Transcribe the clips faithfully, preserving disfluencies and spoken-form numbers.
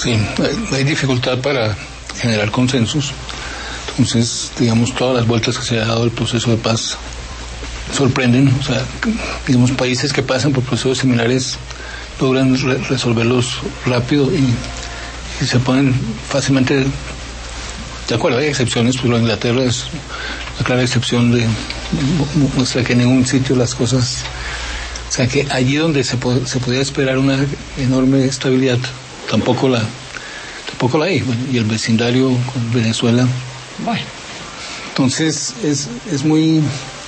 Sí, hay, hay dificultad para generar consensos. Entonces, digamos, todas las vueltas que se ha dado el proceso de paz sorprenden. O sea, digamos, países que pasan por procesos similares logran re- resolverlos rápido y, y se ponen fácilmente de acuerdo. Hay excepciones, pero Inglaterra es una clara excepción, de muestra que en ningún sitio las cosas, o sea, que allí donde se, po- se podía esperar una enorme estabilidad, tampoco la tampoco la hay. Bueno, y el vecindario con Venezuela, Bueno, entonces es es muy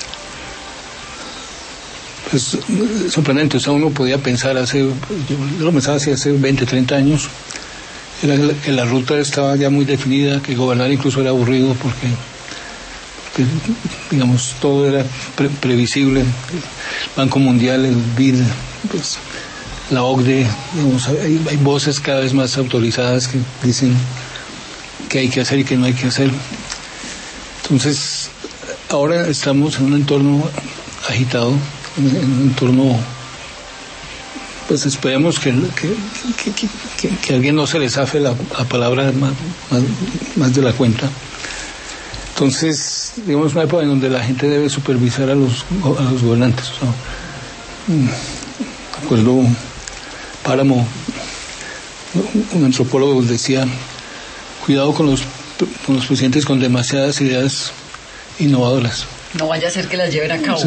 pues sorprendente. O sea, uno podía pensar hace, yo, yo lo pensaba así hace veinte, treinta años, era que la ruta estaba ya muy definida, que gobernar incluso era aburrido porque, porque digamos, todo era pre- previsible. El Banco Mundial, el B I D, pues, la O C D E, digamos, hay, hay voces cada vez más autorizadas que dicen qué hay que hacer y qué no hay que hacer. Entonces, ahora estamos en un entorno agitado, en, en un entorno, pues esperemos que, que, que, que, que, que a alguien no se le zafe la, la palabra más, más, más de la cuenta. Entonces, digamos, una época en donde la gente debe supervisar a los, a los gobernantes. O sea, recuerdo Páramo, un antropólogo decía, cuidado con los, con los presidentes con demasiadas ideas innovadoras. no vaya a ser que las lleven a cabo.